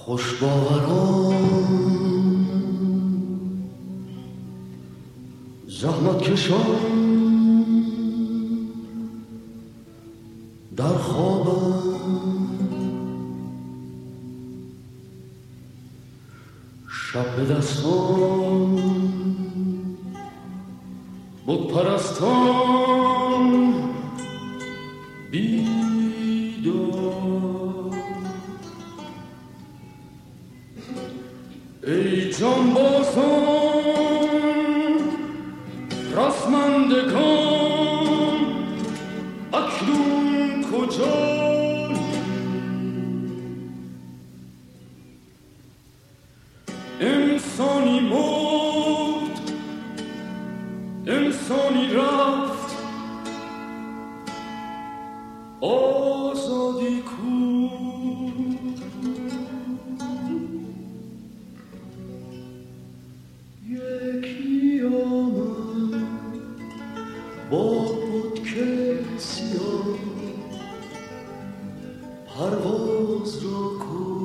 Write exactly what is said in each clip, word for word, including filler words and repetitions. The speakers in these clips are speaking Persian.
خوشباوران زحمت کشان در خوابم، شب به دستان بت پرستان بیدار. ای جانبازان رسمندگان اکنون کجایی؟ انسانی مرد، انسانی رفت، آزادی کو؟ یکی آمد با بتکه سیاه پرواز را کو.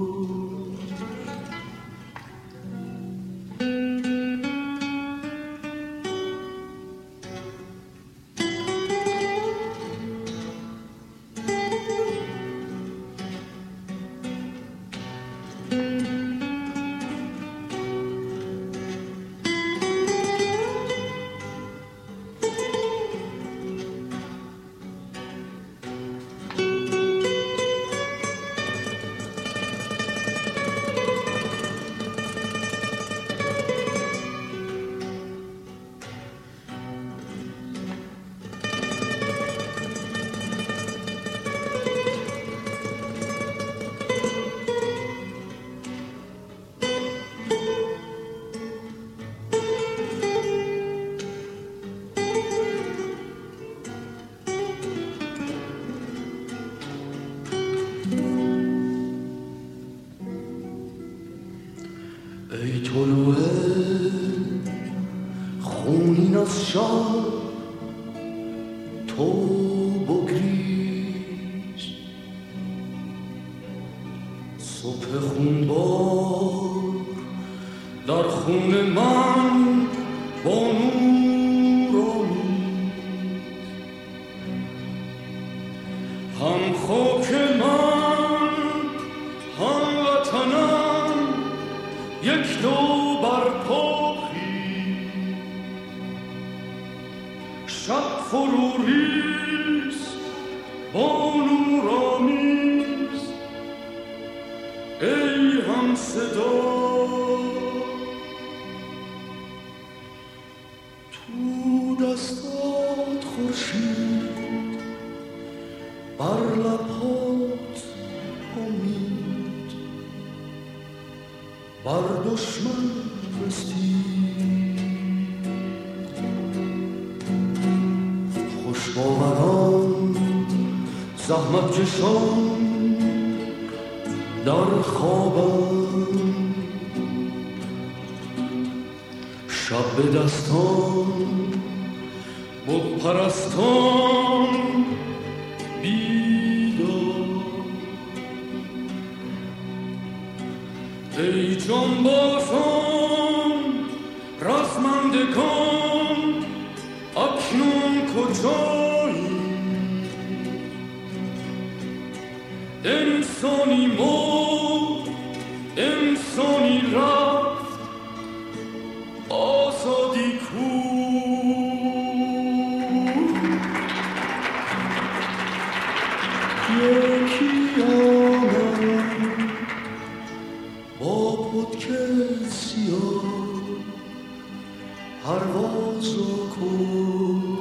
ای طلوع خونین از شب تو بگریز، صبح خونبار در خون من با نور آمیز. هم خاک من هم وطنم یک دو بر پاخی، شب فرو ریز با نور آمیز. ای هم صدا تو دستات خورشید، بر لبات امید، بر دشمن رسید. خوشباوران زحمت کشان در خوابم، شب به دستان بت پرستان بیدار. ای جانبازان رزمندگان اکنون کجایی؟ انسانی مرد، انسانی رفت، آزادی کو؟ یکی آمد با پتکه سیاه پرواز را کن.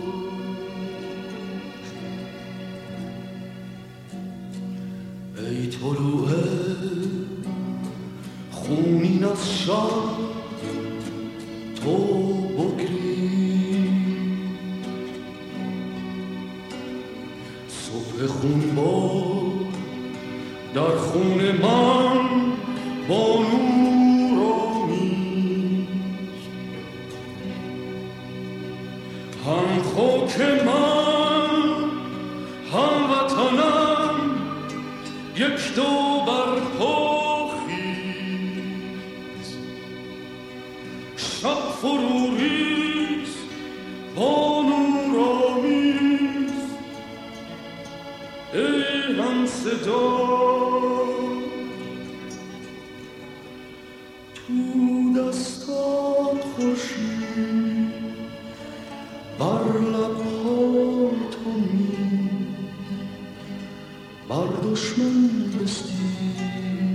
ای طلوع خونین از شب تو بگریز، صبح خونبار در خون من با نور آمیز. هم خاک من هم وطنم یک دو بر پاخی، صدا تو دستات خورشید بر لب‌هات امید بر دشمن بستید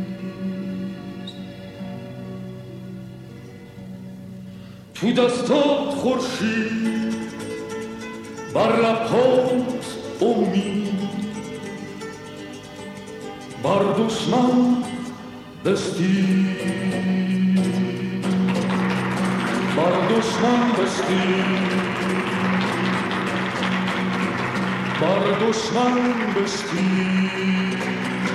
تو دستات خورشید بر لب‌هات امید بر دشمن بستید بر دشمن بستید بر دشمن بستید